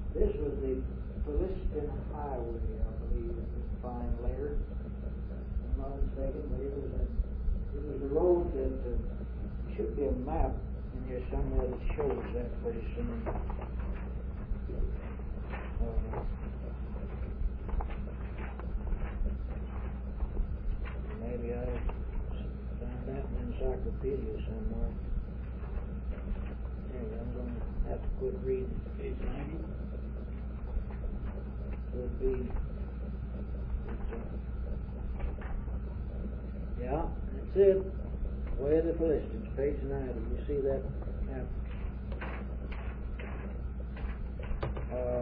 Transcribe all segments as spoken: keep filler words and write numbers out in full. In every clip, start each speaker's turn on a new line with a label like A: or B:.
A: this was the Philistine Highway, I believe, if you find later. I'm not mistaken, but it was, a, it was the road that uh, should be a map in here somewhere that shows that pretty soon. Uh, maybe I found that in an encyclopedia somewhere. Anyway, I'm going to have to quit reading. Page ninety. Would be. Yeah, that's it. Way of the Philistines, page ninety. You see that map? Uh,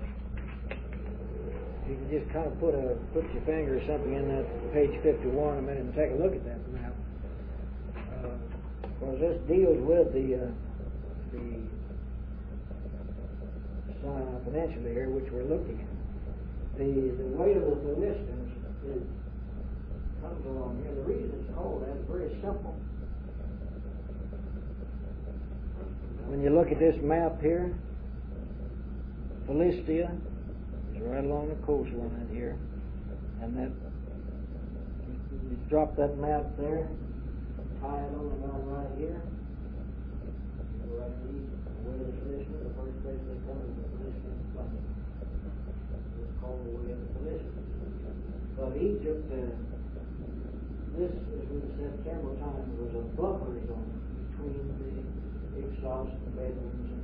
A: you can just kind of put a put your finger or something in that page fifty-one a minute and take a look at that map. Uh, because this deals with the uh, the Sinai Peninsula here, which we're looking at. The the way of the Philistines is, comes along here. The reason it's called that is very simple. When you look at this map here, Philistia is right along the coastline here, and that you drop that map there, tie it on about right here. You go right east, the way of the Philistines, the first place they come is the Philistine plain. It's called the way of the Philistines. But Egypt, uh, this, as we've said several times, was a buffer zone between the Hyksos, the Bedouins, and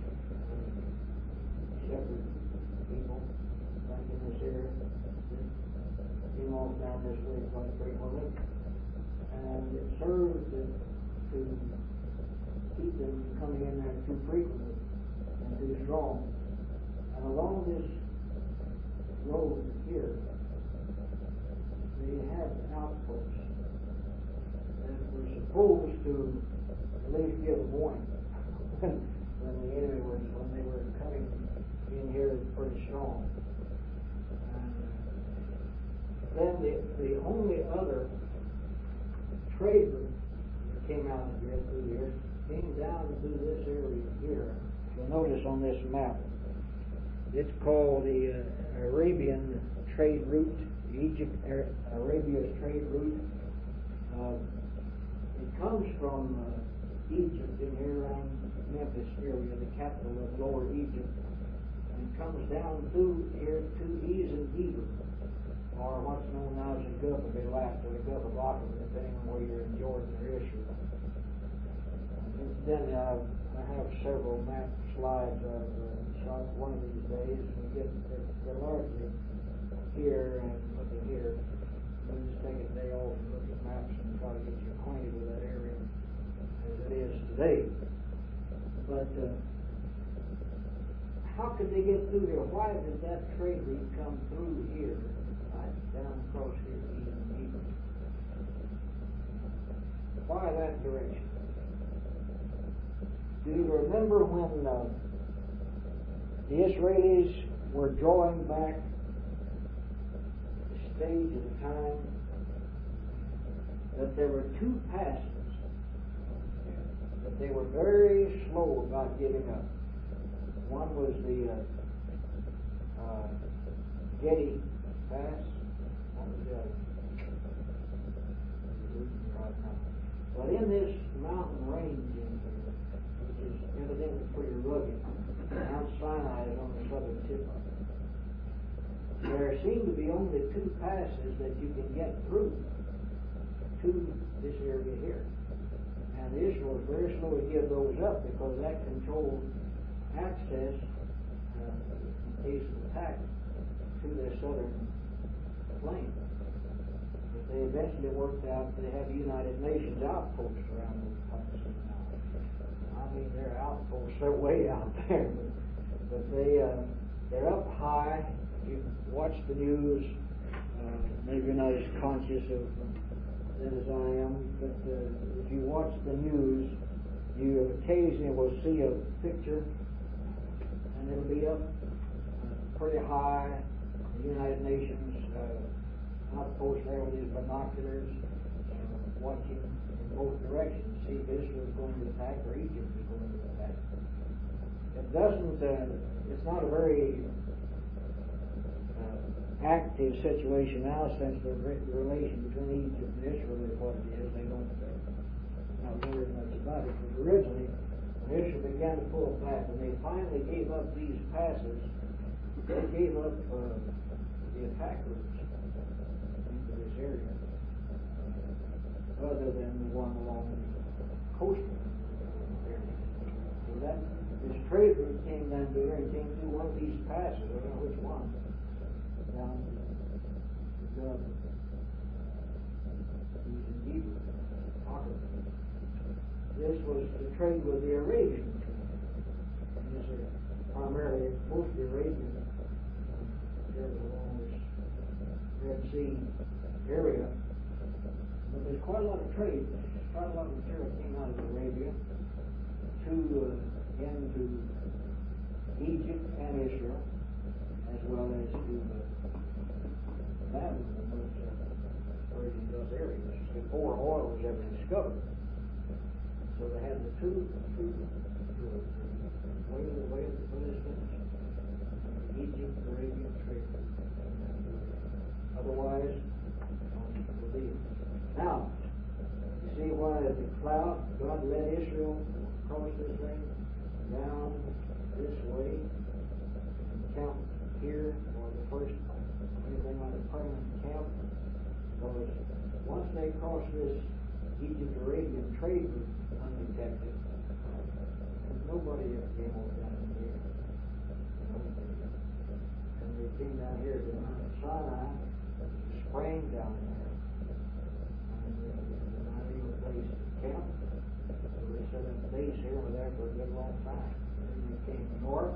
A: uh, shepherd people back in this area that came off down this way quite frequently. And it served to, to keep them from coming in there too frequently and too strong. And along this road here, they have outposts that were supposed to at least give a warning when the enemy was, when they were coming in here pretty strong. And then the, the only other trade route that came out of here through here came down through this area here. You'll notice on this map, it's called the uh, Arabian trade route. Egypt, Arabia's trade route. Uh, it comes from uh, Egypt in here around Memphis area, the capital of Lower Egypt, and comes down through here to Ezen-Geber, or what's known now as the Gulf of Elat or the Gulf of Aqaba, depending on where you're in Jordan or Israel. And then uh, I have several map slides I've uh, shot one of these days. We get they're, they're largely here and looking here. We'll just take a day off and look at maps and try to get you acquainted with that area as it is today. But uh, how could they get through here? Why did that trade route come through here, right down across here, Eden Eden? Why that direction? Do you remember when uh, the Israelis were drawing back stage at a time, that there were two passes that they were very slow about giving up. One was the uh, uh, Gedi Pass. What was the other? Right now. But in this mountain range, in here, which is evidently pretty rugged, Mount Sinai is on the southern tip of it. There seem to be only two passes that you can get through to this area here. And Israel is very slow to give those up because that controlled access, uh, in case of attack, to their southern plain. But they eventually worked out they have United Nations outposts around those passes now. I mean, they're outposts, they're way out there, but, but they, uh, they're up high. You watch the news, uh, maybe you're not as conscious of that as I am, but uh, if you watch the news, you occasionally will see a picture, and it'll be up uh, pretty high, the United Nations uh, outpost there with these binoculars, uh, watching in both directions, see if Israel is going to attack or Egypt is going to attack. it doesn't, uh, it's not a very uh, active situation now since the, re- the relation between Egypt and Israel is what it is. They don't uh, not worry much about it. But originally, when Israel began to pull back, and they finally gave up these passes, they gave up uh, the attack routes into this area, uh, other than the one along the coastal area. So that this trade route came down here and came through one of these passes. I don't know which one. Down the Gulf. Using Hebrew. This was the trade with the Arabian trade. And these are primarily most of the Arabian areas along this Red Sea area. But there's quite a lot of trade. Quite a lot of material came out of Arabia to uh, into Egypt and Israel, as well as to uh, Babylon, those uh, Persian Gulf areas, before oil was ever discovered. So they had the two, two the way of the way of the Philistines, the Egypt Arabian trade. Otherwise, on the deal. Now, you see why the cloud, God led Israel across this thing, down this way, and camp here, or the first anything like a permanent camp, because once they crossed this Egypt-Arabian trade route undetected, nobody ever came over down in here. And they came down here to Mount Sinai, there's a spring down there, and they're not even a place to camp. So they set up a base here and were there for a good long time. Then they came north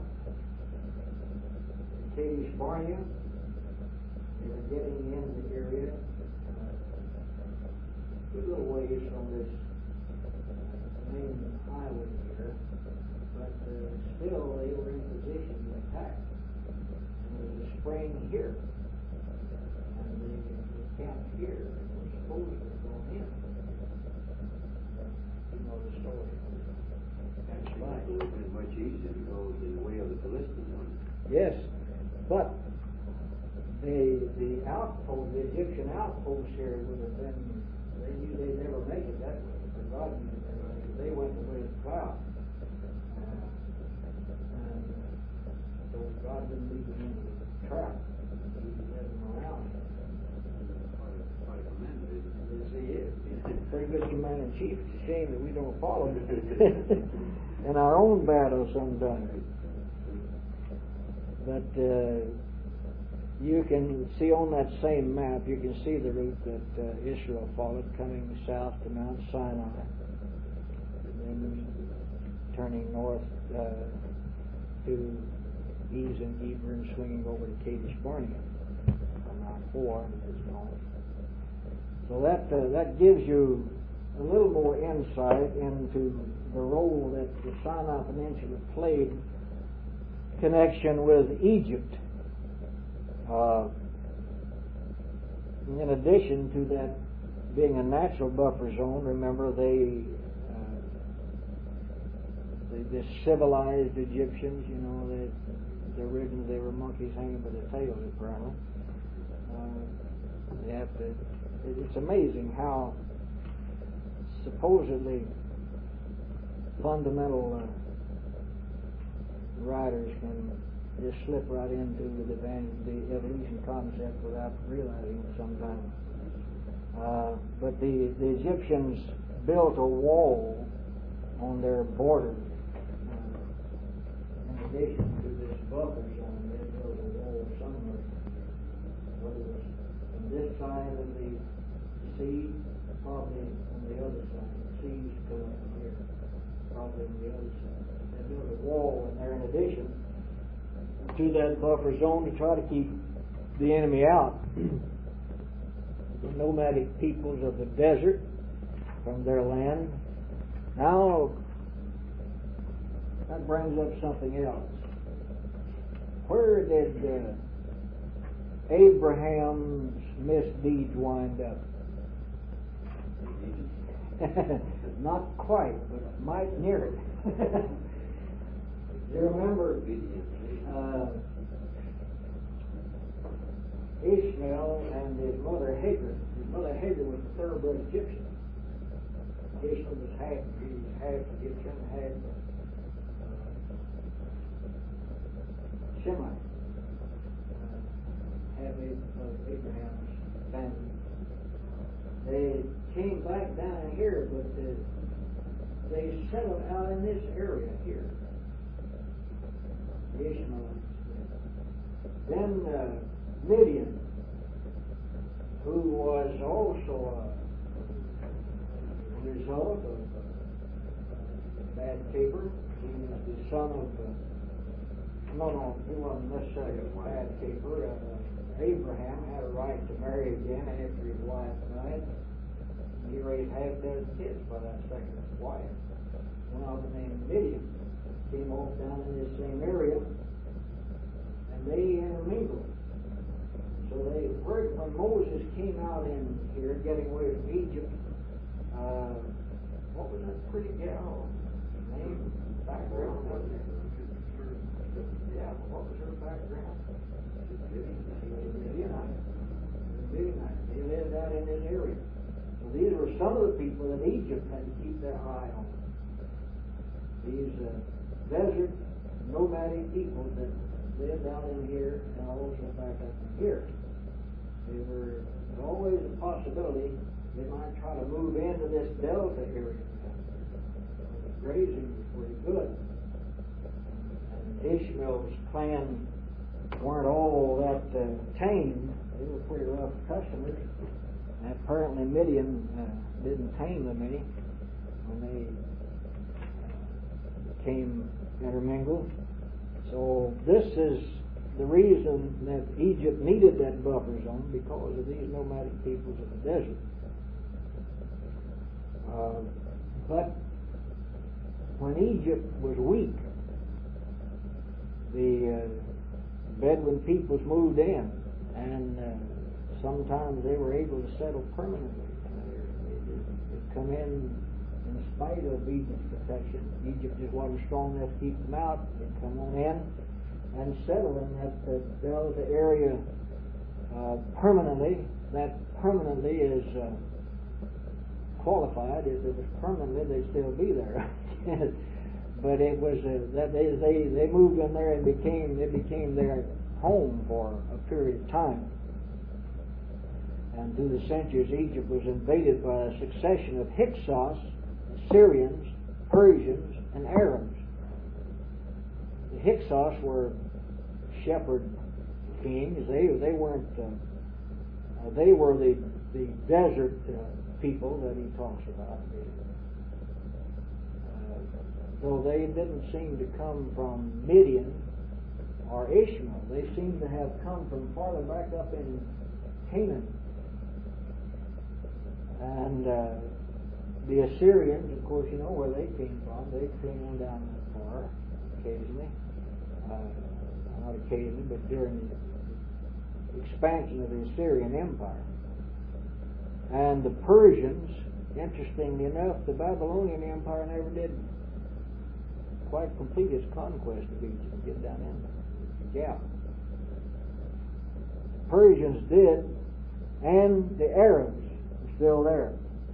A: to Kadesh Barnea. They were getting in the area uh, a little ways from this main highway here, but uh, still they were in position to attack. And there was a spring here, and they, they camped here, and were supposed to have gone in. You know the story. That's right.
B: It would have been much easier to go the way of the Philistines.
A: Yes, but the the outpost, the Egyptian outpost here would have been, they knew they'd never make it that way. But God knew they'd never make it. They went the way of the cloud. Uh, and so God didn't lead them into the trap. He led them around.
B: Quite a commander, isn't it?
A: Yes, he is. He's a pretty good commander in chief. It's a shame that we don't follow him in our own battle sometimes. But uh, you can see on that same map, you can see the route that uh, Israel followed, coming south to Mount Sinai, and then turning north uh, to Ease and Eber and swinging over to Kadesh Barnea on Mount four is north. So that uh, that gives you a little more insight into the role that the Sinai Peninsula played in connection with Egypt. Uh, in addition to that being a natural buffer zone, remember they, uh, they, the civilized Egyptians, you know, they, originally they were monkeys hanging by their tails, apparently. Uh, they have to. It's amazing how supposedly fundamental uh, writers can just slip right into the, the evolution concept without realizing it sometimes. Uh, but the, the Egyptians built a wall on their border. Uh, in addition to this buffer zone, they built a wall somewhere. Whether it was on this side of the sea, probably on the other side. The seas come up from here, probably on the other side. They built a wall in there in addition to that buffer zone to try to keep the enemy out. The nomadic peoples of the desert from their land. Now, that brings up something else. Where did uh, Abraham's misdeeds wind up? Not quite, but might near it. You remember, uh, Ishmael and his mother Hagar. His mother Hagar was a thoroughbred Egyptian. Ishmael was half, he was half Egyptian, half uh, Semite. Uh, half of Abraham's family. They came back down here, but uh, they settled out in this area here. The Ishmaelites. Then uh, Midian, who was also a result of uh, bad caper. He was the son of, uh, no, no, he wasn't necessarily a bad caper. Uh, Abraham had a right to marry again after his wife died. He raised half a dozen kids by that second wife. One of them named Midian came off down in this same area, and they intermingled. So they heard when Moses came out in here, getting away from Egypt. Uh, what was that pretty gal name? Background, wasn't it? Yeah, what was her background? Midianite. Midianite. They lived out in this area. So these were some of the people that Egypt had to keep their eye on. These uh, desert nomadic people that lived out in here and also back up in here. They were always a possibility they might try to move into this delta area. The grazing was pretty good. And Ishmael's clan weren't all that uh, tame. They were pretty rough customers. And apparently Midian uh, didn't tame them any when they uh, became intermingled. So this is the reason that Egypt needed that buffer zone, because of these nomadic peoples of the desert. Uh, but when Egypt was weak, the uh, Bedouin peoples moved in, and uh, sometimes they were able to settle permanently. They would come in in spite of Egypt's protection. Egypt just wasn't strong enough to keep them out. They'd come on in and settle in that uh, delta area uh, permanently. That permanently is uh, qualified. If it was permanently, they'd still be there. But it was uh, that they, they they moved in there and became it became their home for a period of time. And through the centuries, Egypt was invaded by a succession of Hyksos, Syrians, Persians, and Arabs. The Hyksos were shepherd kings. They they weren't. Uh, uh, they were the the desert uh, people that he talks about. Uh, though they didn't seem to come from Midian or Ishmael, they seem to have come from farther back up in Canaan. And uh, the Assyrians, of course, you know where they came from. They came on down that far occasionally. Uh, not occasionally, but during the expansion of the Assyrian Empire. And the Persians, interestingly enough, the Babylonian Empire never did quite complete its conquest of Egypt and get down in the gap. The Persians did, and the Arabs were still there.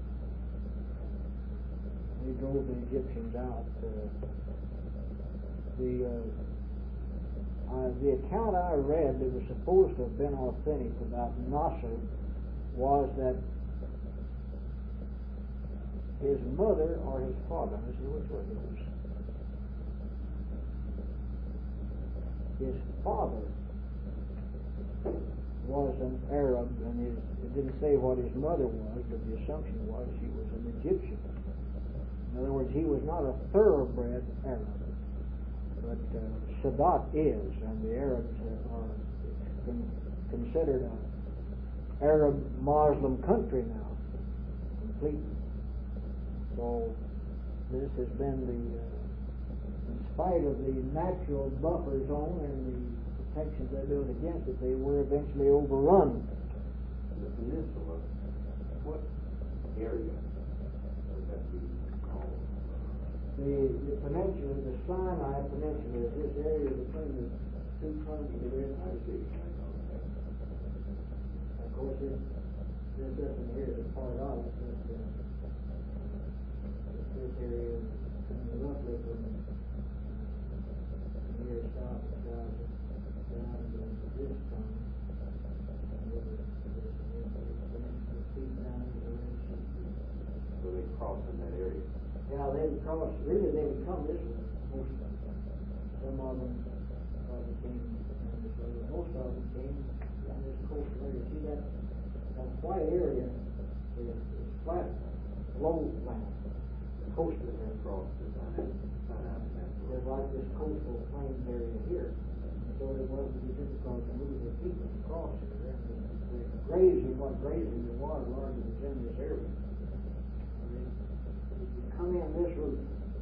A: They drove the Egyptians out. Uh, the uh, Uh, the account I read that was supposed to have been authentic about Nasser was that his mother or his father, let's see which one it was, his father was an Arab, and his, it didn't say what his mother was, but the assumption was she was an Egyptian. In other words, he was not a thoroughbred Arab. But uh, Sadat is, and the Arabs are con- considered an Arab Muslim country now, completely. So this has been the, uh, in spite of the natural buffer zone and the protections they built against it, they were eventually overrun.
B: The peninsula, what area would that be called?
A: The, the peninsula, the Sinai Peninsula, is this area between the two countries.
B: I see.
A: Of course, this, this doesn't here is part of it, but uh, this area is roughly from uh, near south of Gaza down to this tongue.
B: So they crossed in that area.
A: Yeah, they would cross, really they would come this way, most of them. Some of them probably came, and this way, but most of them came down this coastal area. See that, that white area is, is flat, low land, coastal area.
B: Crossed the Sinai Peninsula.
A: They're like this coastal plains area here. So it wasn't too difficult to move the people across here. And the, the grazing, what grazing there was, largely was in this area. Come in this route.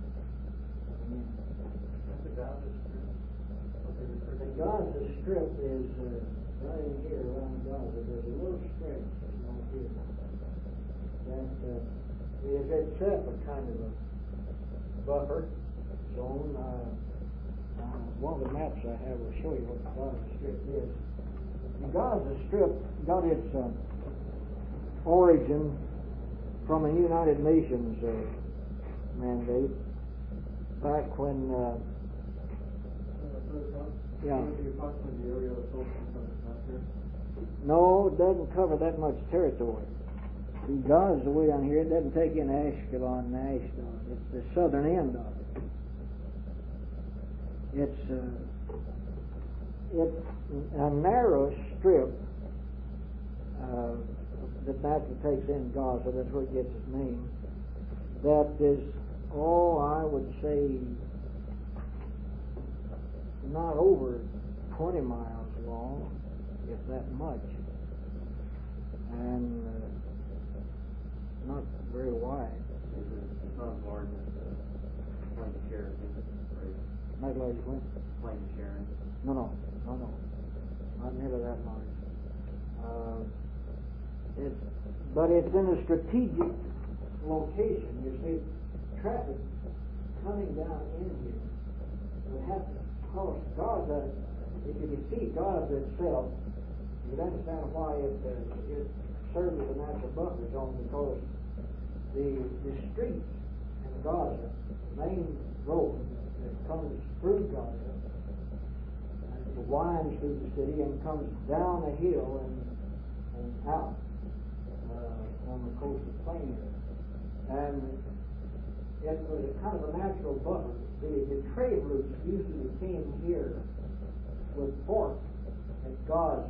B: That's the Gaza Strip.
A: The Gaza Strip is uh, right in here around Gaza. There's a little stretch right here that uh, is itself a kind of a buffer zone. Uh, uh, one of the maps I have will show you what the Gaza Strip is. The Gaza Strip got its uh, origin from a United Nations uh, mandate back when uh, yeah no, it doesn't cover that much territory. See, Gaza way down here, it doesn't take in Ashkelon and Ashdod. It's the southern end of it. It's uh, it's a narrow strip uh, that naturally takes in Gaza. That's where it gets its name. That is, oh, I would say not over twenty miles long, if that much, and uh, not very wide.
B: It's not as large as the Plain Sharon, is it? Right?
A: Not large as what?
B: Plain Sharon.
A: No, no, no, no, not nearly that large. Uh, it's, but it's in a strategic location. You see, traffic coming down in here would have to cross Gaza. If you could see Gaza itself, you'd understand why it, uh, it serves as a natural buffer zone, because the the streets in Gaza, the main road that comes through Gaza, and it winds through the city and comes down a hill and, and out uh, on the coastal plain here. And it was a kind of a natural buffer. The, the trade routes usually came here with pork at Gaza,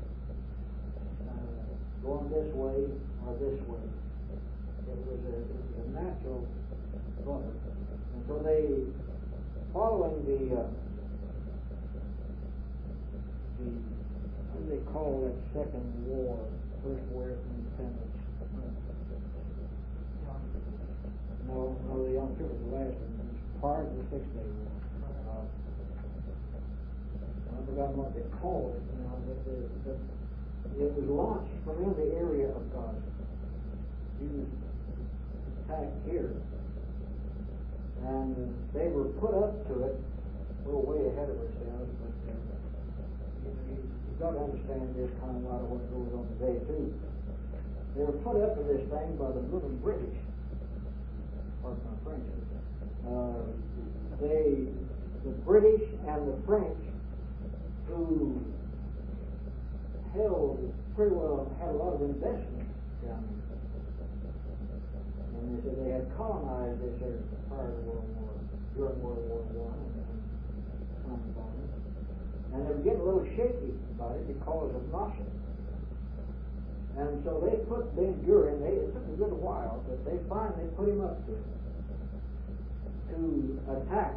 A: uh, going this way or this way. It was a, it was a natural buffer. And so they, following the, uh, the, what do they call that second war, first war of independence? No, no, the Yom Kippur was the last one. It was part of the Six Day War. Uh, I've forgotten what they called it now, but, the, but it was launched from in the area of Gaza. He was attacked here. And they were put up to it. We're way ahead of ourselves, but uh, you know, you, you've got to understand this kind of a lot of what goes on today, too. They were put up to this thing by the little British. Pardon my French. Uh, they, the British and the French, who held pretty well, had a lot of investment down here. And they said they had colonized this area prior to World War, during World War One, and, and, and they were getting a little shaky about it because of Nasser. And so they put Ben Gurion, they, it took a good while, but they finally put him up to it, to attack.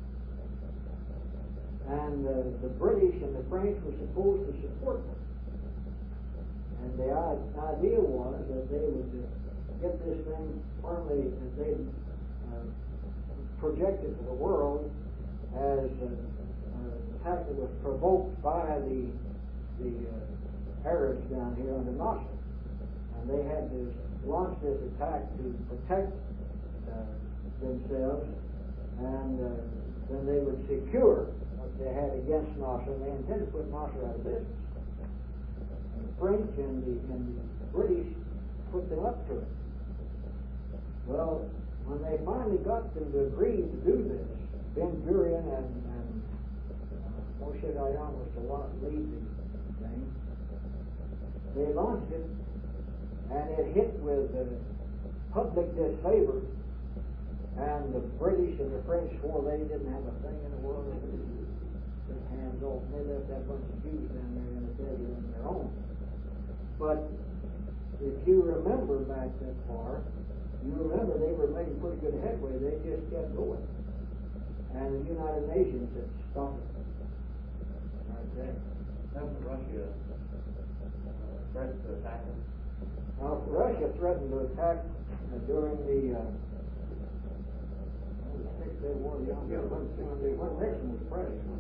A: And uh, the British and the French were supposed to support them. And the idea was that they would uh, get this thing firmly, that they uh, projected to the world as uh, an attack that was provoked by the, the uh, Arabs down here under Nasser, and they had to launch this attack to protect uh, themselves and uh, then they would secure what they had against Nasser, and they intended to put Nasser out of business. And the French and the, and the British put them up to it. Well, when they finally got them to agree to do this, Ben Gurion and, and uh, Moshe Dayan was to lead the thing. They launched it, and it hit with uh, public disfavor, and the British and the French swore they didn't have a thing in the world that would took hands off. They left that bunch of Jews down there in the desert on their own. But if you remember back that far, you remember they were making pretty good headway. They just kept going. And the United Nations had stopped it. Right there.
B: Hasn't Russia uh, threatened to attack them?
A: Now, Russia threatened to attack uh, during the uh, oh, the Six Day War. The yeah. when, when, when Nixon was president.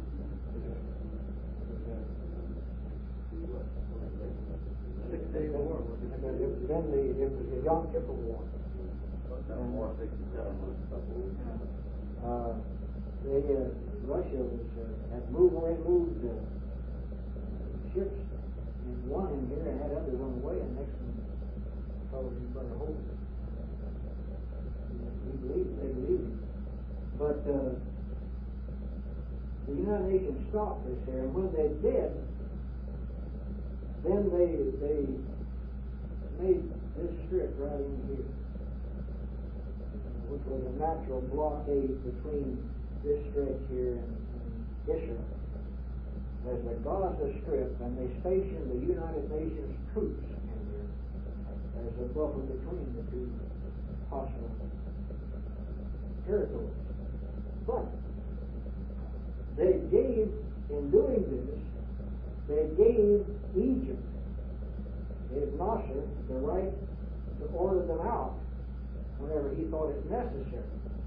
B: Six Day War.
A: Then the it was the Yom Kippur War.
B: And, War sixty-seven was
A: uh, they uh, Russia was uh, had moved where it moved uh, ships, and one in here and had others on the way, and next one told him better hold it. He believed, they believed him. But uh, the United Nations stopped this here, and when they did, then they they made this strip right in here, which was a natural blockade between this stretch here and, and Israel. There's the Gaza Strip, and they stationed the United Nations troops in here as a buffer between the two hostile territories. But they gave, in doing this, they gave Egypt, gave Nasser the right to order them out whenever he thought it necessary.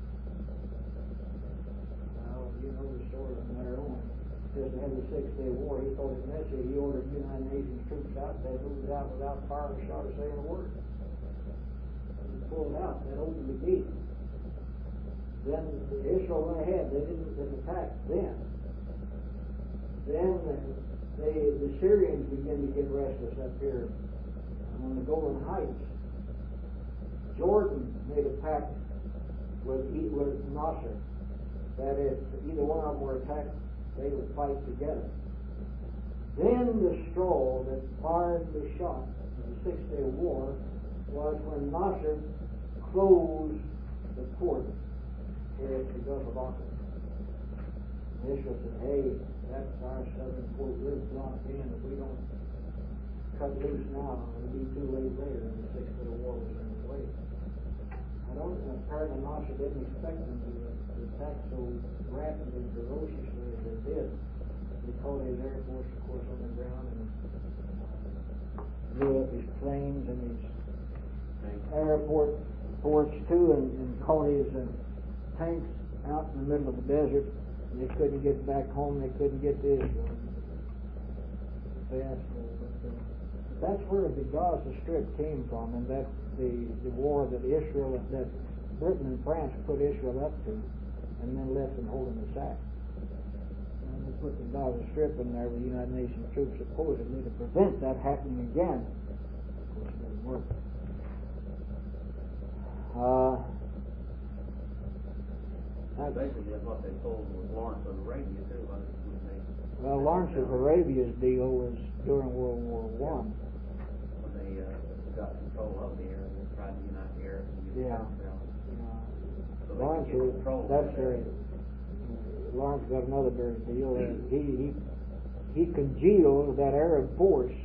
A: Well, you know the story from there on. Because they had the Six Day War, he thought it necessary. He ordered United Nations troops out. They moved out without firing a shot or saying a word. They pulled out. That opened the gate. Then Israel went ahead. They didn't attack then. Then they, the Syrians began to get restless up here on the Golan Heights. Jordan made a pact with, with Nasser that if either one of them were attacked, they would fight together. Then the straw that fired the shot of the Six Day War was when Nasser closed the port here at the Gulf of Aqaba. Israel said, hey, that's our southern port. We're blocked in. If we don't cut loose now, it'll be too late later, and the Six Day War was in the way. I don't, apparently Nasser didn't expect them to, to attack so rapidly and ferociously as they did. They called his Air Force, of course, on the ground and blew up his planes and his airport ports too, and, and caught his uh, tanks out in the middle of the desert. They couldn't get back home. They couldn't get to Israel. Fast, but uh, that's where the Gaza Strip came from, and that's the, the war that Israel, that Britain and France put Israel up to, and then left them holding the sack. And they put the Gaza Strip in there with the United Nations troops supposedly to prevent that happening again. Of course, it didn't work. Uh,
B: Basically, that's what they told with Lawrence of Arabia too. When they,
A: well, Lawrence of Arabia's deal was during World War One.
B: When they uh, got control of the area, they tried to unite the Arabs and get
A: Yeah.
B: them. So
A: Lawrence,
B: they could get control.
A: that's very. Lawrence got another very deal. Uh, he he he congealed that Arab force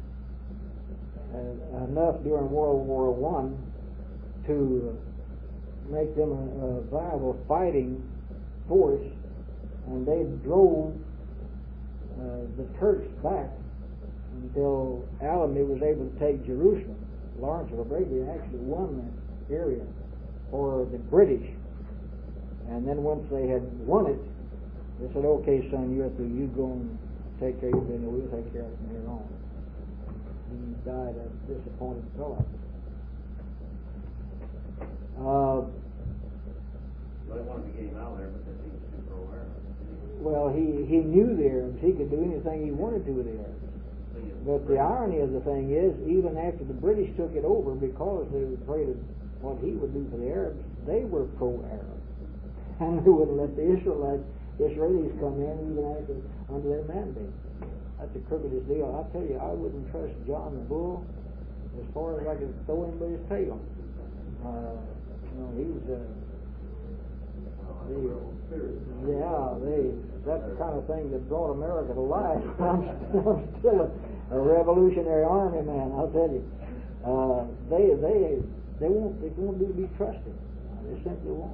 A: uh, enough during World War One to make them a, a viable fighting force, and they drove uh, the Turks back until Alamy was able to take Jerusalem. Lawrence of Arabia actually won that area for the British, and then once they had won it, they said, okay, son, you're through. You go and take care of your business. We'll take care of it from here on. He died a disappointed fellow. Uh,
B: So they wanted to get him out of there, but they seemed too pro-Arab.
C: Well, he, he knew the Arabs. He could do anything he wanted to with the Arabs. But the irony of the thing is, even after the British took it over, because they were afraid of what he would do for the Arabs, they were pro-Arab. And they wouldn't let the Israelites, Israelis come in even after, under their mandate. That's the crookedest deal. I tell you, I wouldn't trust John Bull as far as I could throw him by his tail. Uh, you know, he was, uh, they, yeah, they, that's the kind of thing that brought America to life. I'm, I'm still a, a revolutionary army man, I'll tell you. Uh, they, they, they won't, they won't be to be trusted. They simply won't.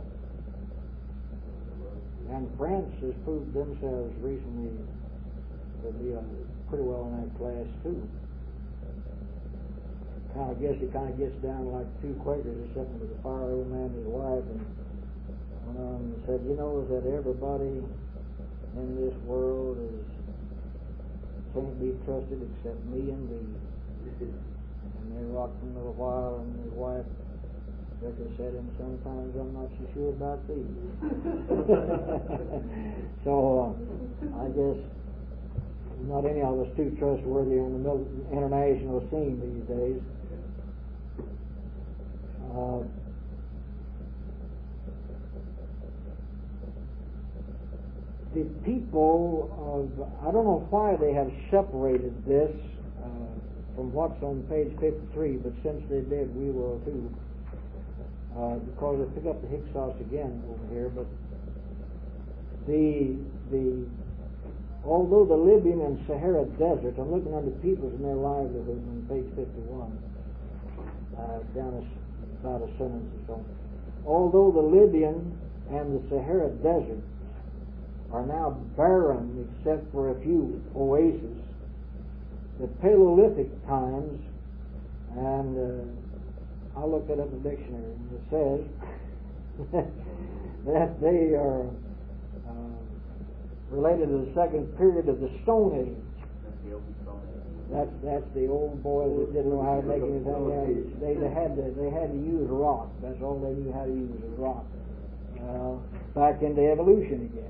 C: And France has proved themselves recently to be uh, pretty well in that class too. Kind of guess it kind of gets down like two Quakers or something with a fire old man and his wife, and one of them said, "You know that everybody in this world is can't be trusted except me and thee." And they rocked him a little while, and his wife Rebecca said, "And sometimes I'm not so sure about thee." So uh, I guess not any of us too trustworthy on the international scene these days. Uh, the people of, I don't know why they have separated this uh, from what's on page fifty-three, but since they did, we will too. Uh, because I pick up the Hyksos again over here, but the the although the Libyan and Sahara Desert, I'm looking under peoples and their livelihood on page fifty-one, uh, down a, about a sentence or so. Although the Libyan and the Sahara Desert are now barren except for a few oases, the Paleolithic times, and uh, I looked it up in the dictionary, and it says that they are uh, related to the second period of the Stone Age. That's that's the old boys that didn't know how to make anything else. They, they had to they had to use rock. That's all they knew how to use was rock. Uh, back into evolution again.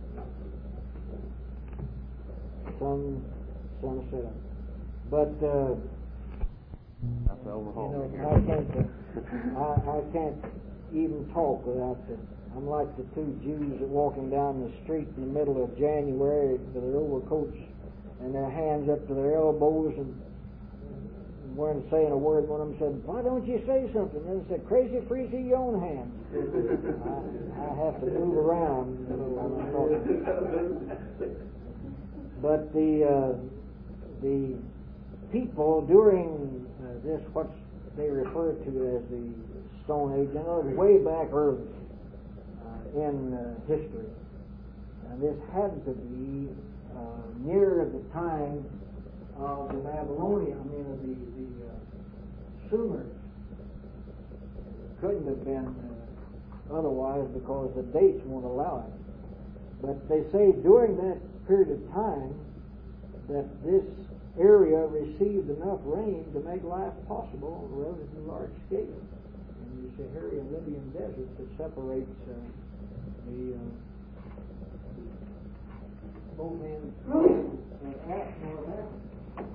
C: Some some set up, but uh,
B: That's the overhaul.
C: you know, I can't uh, I, I can't even talk without the. I'm like the two Jews that walking down the street in the middle of January with their overcoats and their hands up to their elbows and weren't saying a word. One of them said, "Why don't you say something?" And they said, "Crazy freezy your own hands." I, I have to move around, you know, when I'm talking. But the uh, the people during uh, this, what they refer to as the Stone Age, you know, way back early in uh, history. And this had to be uh, near the time of the Babylonian, I mean, of the, the uh, Sumers. It couldn't have been uh, otherwise because the dates won't allow it. But they say during that period of time that this area received enough rain to make life possible on a relatively large scale. In the Saharian Libyan desert that separates uh, the uh, both ends of North Africa.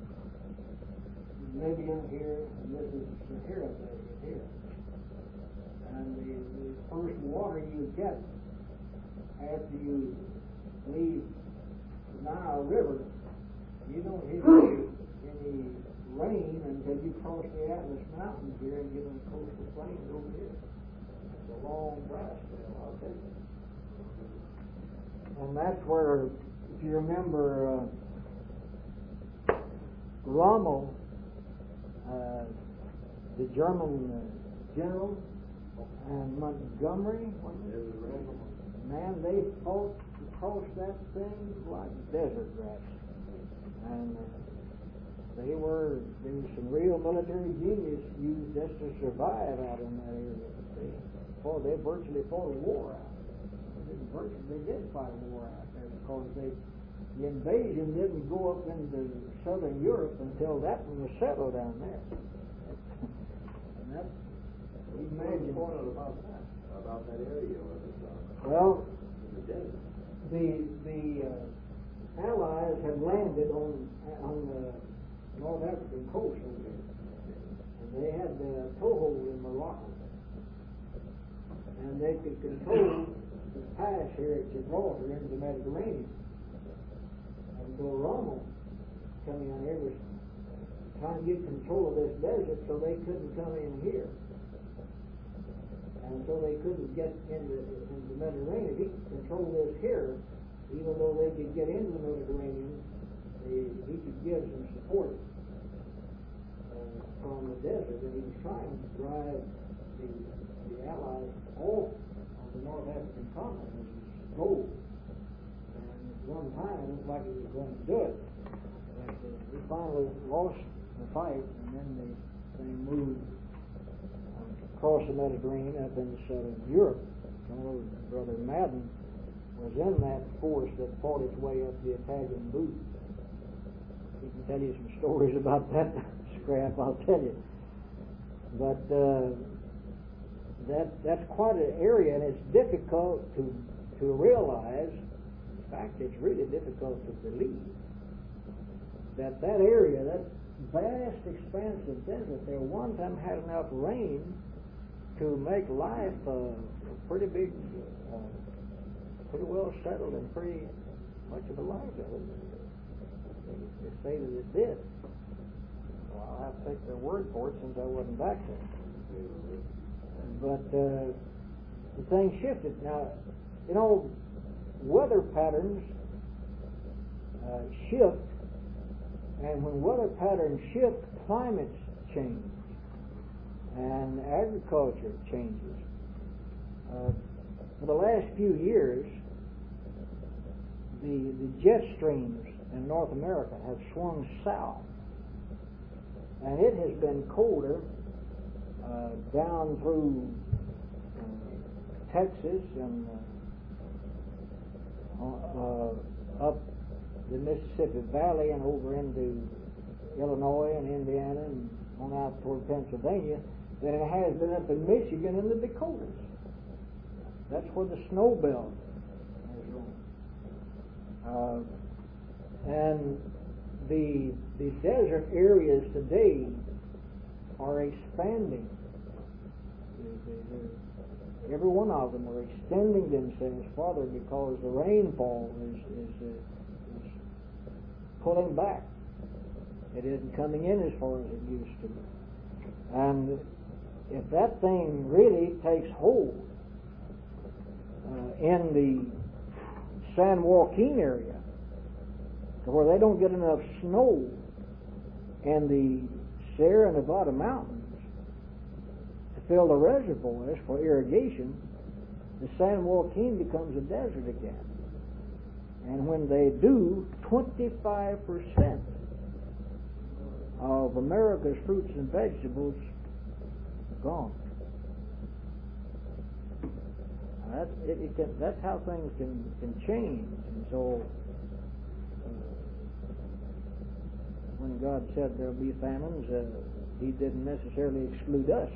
C: Libya here, and this is Sahara Desert here. And the, the first water you get after you leave the Nile River, you don't hit any rain until you cross the Atlas Mountains here and get on the coastal plains over here. It's a long dry spell, I'll tell you. And that's where, if you remember, uh, Rommel, uh, the German uh, general, and Montgomery, man, they fought across that thing like desert rats. And uh, they were, there was some real military genius used just to survive out in that area. They, oh, they virtually fought a war out. They, virtually, they did fight a war out there because they, the invasion didn't go up into southern Europe until that one was settled down there. And that's, imagine.
B: About that. Uh, about that area of it, uh,
C: Well,
B: in the desert.
C: the the uh, Allies had landed on on the North African coast over there, and they had a toehold in Morocco, and they could control the pass here at Gibraltar into the Mediterranean. And so Rommel coming in here was trying to get control of this desert, so they couldn't come in here. And so they couldn't get into, into the Mediterranean. He could control this here, even though they could get into the Mediterranean, they, he could give some support uh, from the desert, and he was trying to drive the, the Allies off of the North African continent as his goal. And at one time, it looked like he was going to do it. But uh, he finally lost the fight, and then they, they moved across the Mediterranean up into southern Europe. Our brother Madden was in that force that fought its way up the Italian boot. He can tell you some stories about that scrap, I'll tell you. But uh, that that's quite an area, and it's difficult to to realize. In fact, it's really difficult to believe that that area, that vast expanse of desert, there one time had enough rain to make life uh, pretty big, uh, pretty well settled and pretty much of a livelihood. They say that it did. Well, I'll have to take their word for it since I wasn't back there. But uh, the thing shifted. Now, you know, weather patterns uh, shift, and when weather patterns shift, climates change. And agriculture changes. Uh, for the last few years, the, the jet streams in North America have swung south, and it has been colder uh, down through uh, Texas and uh, uh, up the Mississippi Valley and over into Illinois and Indiana and on out toward Pennsylvania than it has been up in Michigan and the Dakotas. That's where the snow belt has run. Uh, and the the desert areas today are expanding. They, they, every one of them are extending themselves farther because the rainfall is, is, uh, is pulling back. It isn't coming in as far as it used to. And if that thing really takes hold uh, in the San Joaquin area, where they don't get enough snow in the Sierra Nevada mountains to fill the reservoirs for irrigation, the San Joaquin becomes a desert again. And when they do, twenty-five percent of America's fruits and vegetables gone. That's, it, it can, that's how things can, can change. And so uh, when God said there'll be famines, uh, He didn't necessarily exclude us.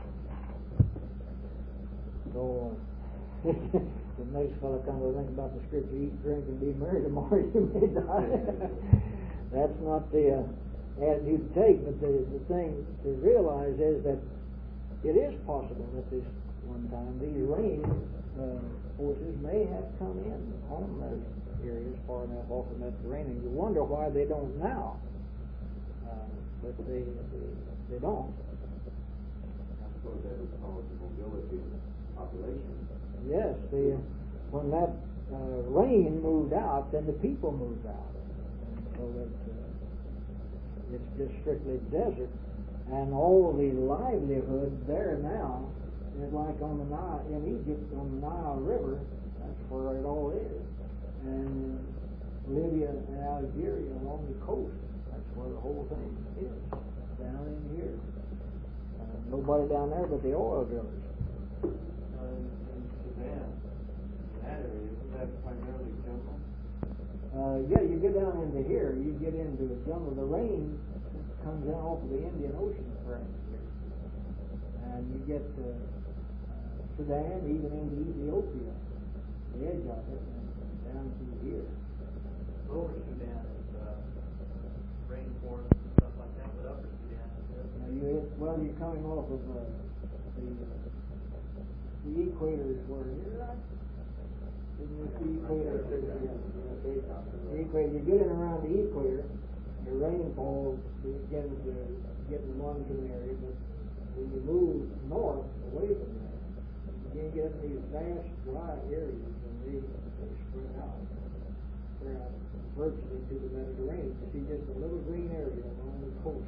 C: So uh, it makes a fellow kind of think about the scripture, eat, drink, and be merry, tomorrow you may die. That's not the uh, attitude to take, but the, the thing to realize is that it is possible that this one time these rain uh, forces may have come in on those areas far enough off the Mediterranean. You wonder why they don't now, uh, but they, they they don't.
B: I suppose that would cause the mobility of the population.
C: Yes, the when that uh, rain moved out, then the people moved out, and so that uh, it's just strictly desert. And all the livelihood there now is like on the Nile, in Egypt, on the Nile River. That's where it all is. And Libya and Algeria along the coast. That's where the whole thing is. Down in here. Uh, nobody down there but the oil drillers.
B: Uh, in, in Sudan, in that area, isn't that primarily jungle?
C: Uh, yeah, you get down into here, you get into the jungle. The rain comes in off of the Indian Ocean right here, and you get uh, uh, Sudan, even into Ethiopia, the edge of it, and down through here.
B: Lower Sudan is, uh, rainforest and stuff like that, but upper Sudan is.
C: Now you hit, well, you're coming off of uh, the uh, the equator is where it is, right? Isn't it the equator? The equator. You're getting around the equator. Your rainfall begins to get in one area, but when you move north away from there, you get these vast dry areas, and they, they spread out, spread out virtually to the Mediterranean. You see just a little green area along the coast.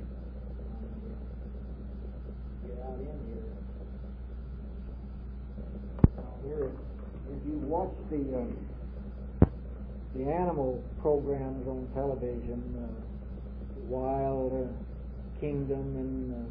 C: Get out in here. Now here, if you watch the um, the animal programs on television, uh, Wild uh, Kingdom and uh,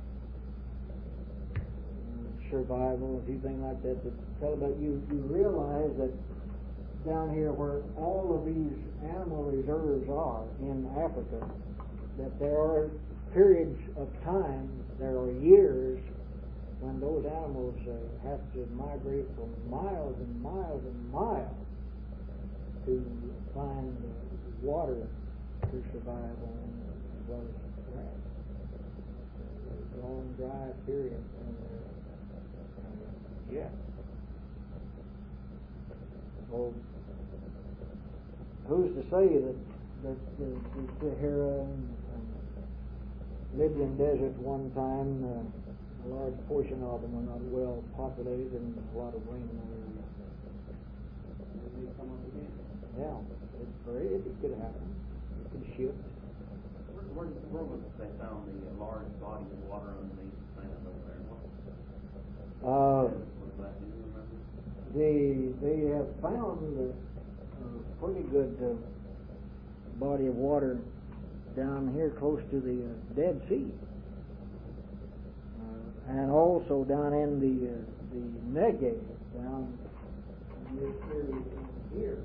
C: Survival, a few things like that, that tell about you, you realize that down here where all of these animal reserves are in Africa, that there are periods of time, there are years when those animals uh, have to migrate from miles and miles and miles to find uh, water to survive on, as well as grass. It's a long, dry period. And, uh, yeah. Well, who's to say that, that the, the Sahara and, and Libyan desert one time, uh, a large portion of them are not well populated and a lot of rain in that area. They may come up again. Yeah, it's very, it could happen. It could shift.
D: Where, where, where was they found the uh, large body of water underneath the planet over there? What
C: Uh,
D: was that? Do you remember?
C: They they have found a, a pretty good uh, body of water down here close to the uh, Dead Sea, uh, and also down in the uh, the Negev, down in this area here.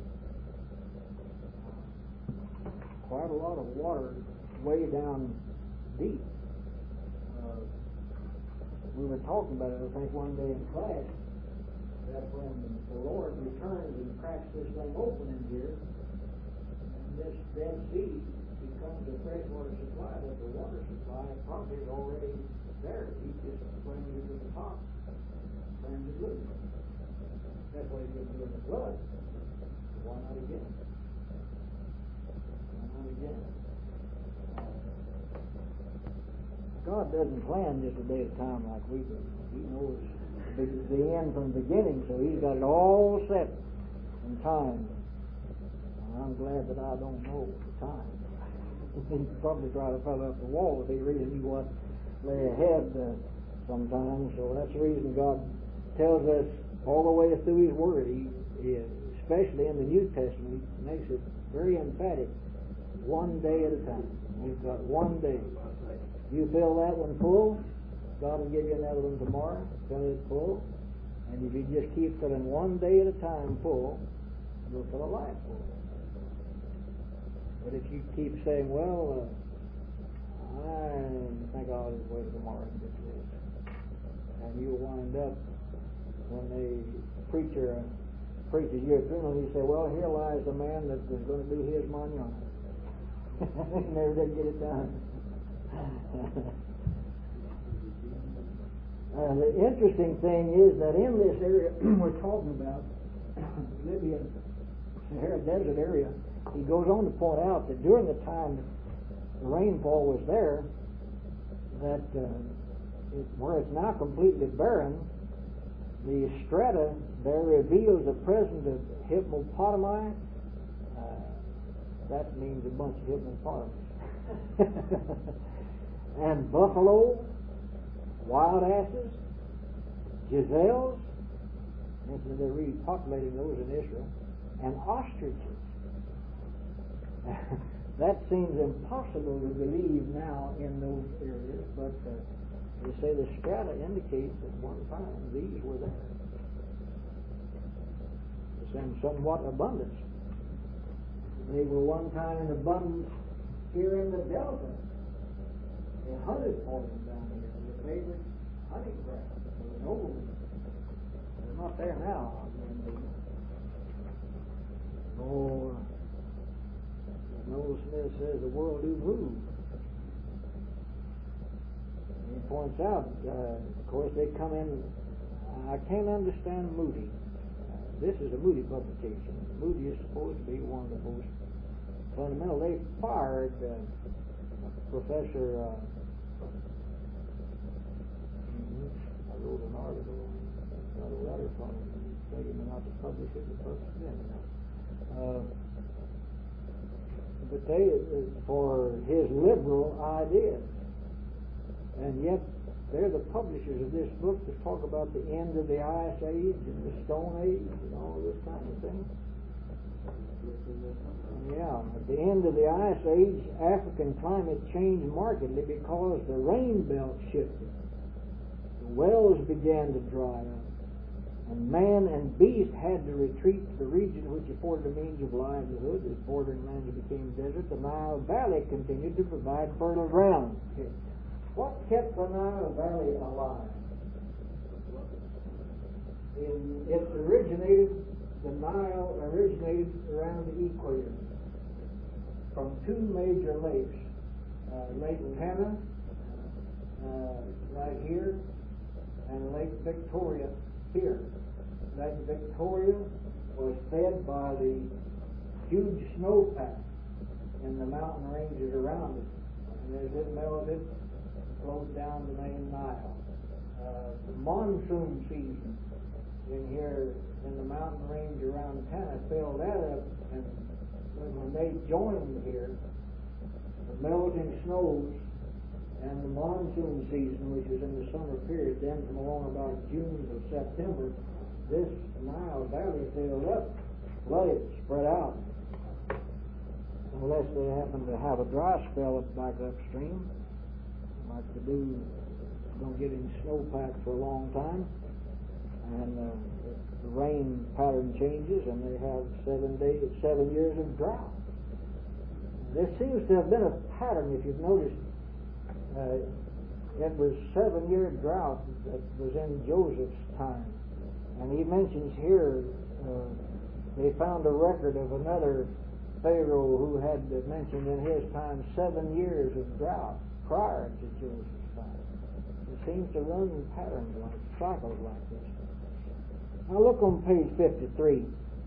C: Quite a lot of water way down deep. Uh, we were talking about it, I think, one day in class, that when the Lord returns and cracks this thing open in here, and this Dead Sea becomes a freshwater supply, but the water supply probably is already there. He just brings it to the top, turns it loose. That's what he did during the flood. Why not again? Why not again? God doesn't plan just a day at a time like we do. He knows the, the end from the beginning, so He's got it all set in time. And I'm glad that I don't know the time. He'd probably try to fill up the wall if he really knew what lay ahead uh, sometimes. So that's the reason God tells us all the way through His Word. He, he especially in the New Testament, He makes it very emphatic. One day at a time. You've got one day. You fill that one full, God will give you another one tomorrow, fill it full, and if you just keep filling one day at a time full, you'll fill a life full. But if you keep saying, well, uh, I think I'll just wait tomorrow and get this, and you'll wind up, when the preacher preaches your funeral, you say, well, here lies the man that was going to do his manana. He never did get it done. Uh, the interesting thing is that in this area we're talking about, Libya, Sahara Desert area, he goes on to point out that during the time the rainfall was there, that uh, it, where it's now completely barren, the strata there reveals the presence of hippopotami. Uh, that means a bunch of hippopotamus. And buffalo, wild asses, gazelles, and they're repopulating those in Israel, and ostriches. That seems impossible to believe now in those areas, but uh, they say the strata indicates that one time these were there. It's in somewhat abundance. They were one time in abundance here in the Delta. They hunted for them down here. Their favorite hunting ground for the noblemen. not there now. Oh, Noel Smith says the world do move. He points out, uh, of course, they come in. I can't understand Moody. Uh, this is a Moody publication. Moody is supposed to be one of the most fundamental. They fired uh, Professor. Uh, I wrote an article, got a letter from him, begging me not to publish it, but published it anyhow. Uh, but they, uh, for his liberal ideas, and yet they're the publishers of this book that talk about the end of the Ice Age and the Stone Age and all this kind of thing. Yeah, at the end of the Ice Age, African climate changed markedly because the rain belt shifted. The wells began to dry up, and man and beast had to retreat to the region which afforded a means of livelihood. As bordering lands became desert, the Nile Valley continued to provide fertile ground. What kept the Nile Valley alive? In, it originated, the Nile originated around the equator from two major lakes, uh, Lake Tana, uh, right here, and Lake Victoria here. Lake Victoria was fed by the huge snowpack in the mountain ranges around it. And as it melted, it flowed down the main Nile. Uh, the monsoon season in here in the mountain range around Tana filled that up, and when they joined here, the melting snows and the monsoon season, which is in the summer period, then from along about June to September, this Nile Valley filled up, flooded, spread out. Unless they happen to have a dry spell back upstream, like they do, don't get any snowpack for a long time, and uh, the rain pattern changes, and they have seven days, seven years of drought. There seems to have been a pattern, if you've noticed. Uh, it was seven-year drought that was in Joseph's time. And he mentions here, uh, they found a record of another Pharaoh who had mentioned in his time seven years of drought prior to Joseph's time. It seems to run in patterns like cycles like this. Now look on page fifty-three.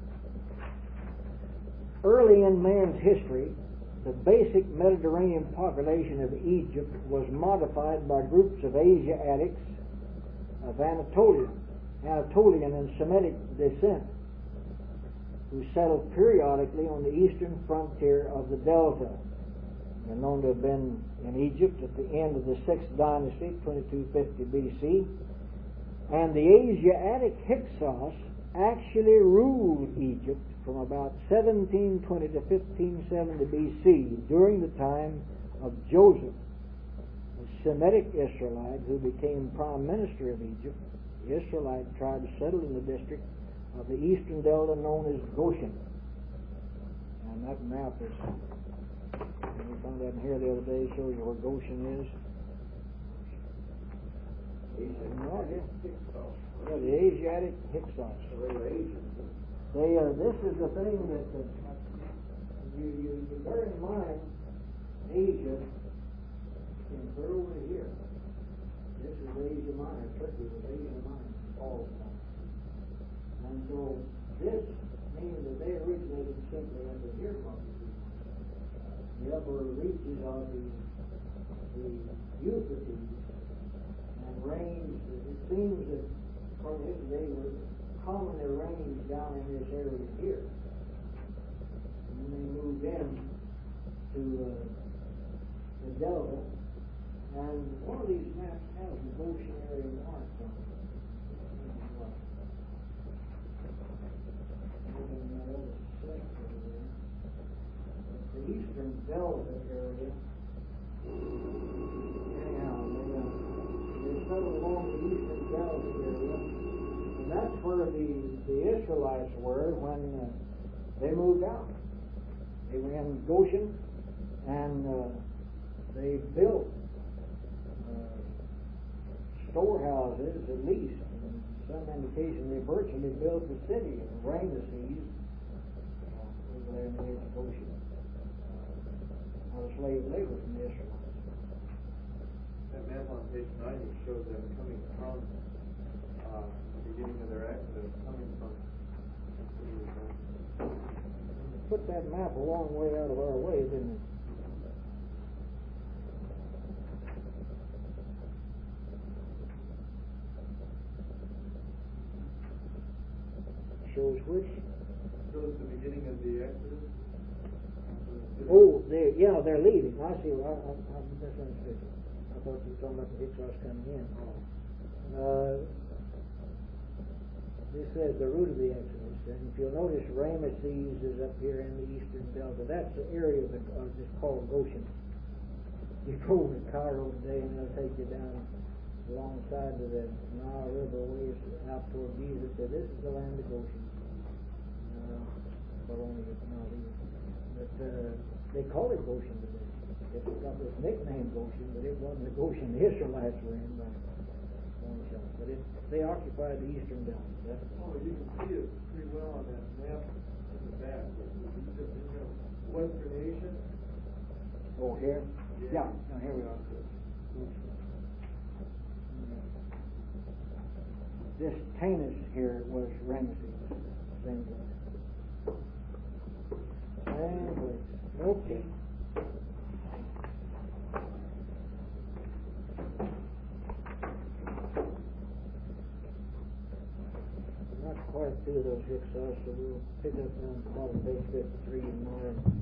C: Early in man's history, the basic Mediterranean population of Egypt was modified by groups of Asiatics of Anatolian, Anatolian and Semitic descent, who settled periodically on the eastern frontier of the Delta. They're known to have been in Egypt at the end of the sixth dynasty, twenty-two fifty B C, and the Asiatic Hyksos actually ruled Egypt from about seventeen twenty to fifteen seventy B C, during the time of Joseph, a Semitic Israelite who became prime minister of Egypt. The Israelite tribe settled in the district of the eastern delta known as Goshen. And that map is, we found that in here the other day, shows you where Goshen is. No, yeah. Yeah, the Asiatic Hyksos. They, uh, this is the thing that uh, you, you, you bear in mind. Asia is over here. This is Asia Minor. Turkey was Asia Minor. All the time. And so this means that they originated simply under here from the upper reaches of the, the Euphrates and ranged. It seems that from this they were commonly ranged down in this area here. And then they moved in to uh, the Delta. And one of these maps has the Goshen area marked on it. The eastern Delta area. Anyhow, they, uh, they settled along the eastern Delta area. And that's where the, the Israelites were when uh, they moved out. They were in Goshen, and uh, they built uh, storehouses at least, and some indication they virtually built the city of Ramesses uh, over there in the edge of Goshen. Uh, out of slave labor from the Israelites.
B: That map on page ninety shows them coming from, uh, the beginning of their exodus, coming from.
C: Put that map a long way out of our way, didn't it? Shows which?
B: Shows the beginning of the exodus.
C: Oh, they yeah, they're leaving. I see. I, I, I misunderstood. I thought you were talking about the Hyksos coming in. Uh, this says the root of the Exodus, and if you'll notice, Ramesses is up here in the eastern delta. That's the area of the, uh, that's called Goshen. You go over to Cairo today, and they'll take you down alongside of the Nile River ways out toward Giza. Say this is the land of Goshen. Uh, well, only it's not even. But uh, they call it Goshen today. It's got this nickname Goshen, but it wasn't the Goshen the Israelites were in by one shot. But it, they occupied the eastern delta. That's
B: Oh, you can see it pretty well on that map in the back. It's just, you know, Western Asia.
C: oh, here?
B: Yeah.
C: Yeah, no, here we are. This Tanis here was Ramesses. Same place. Same place. Okay. Not quite through those Hyksos, so we'll pick up on bottom page fifty-three tomorrow.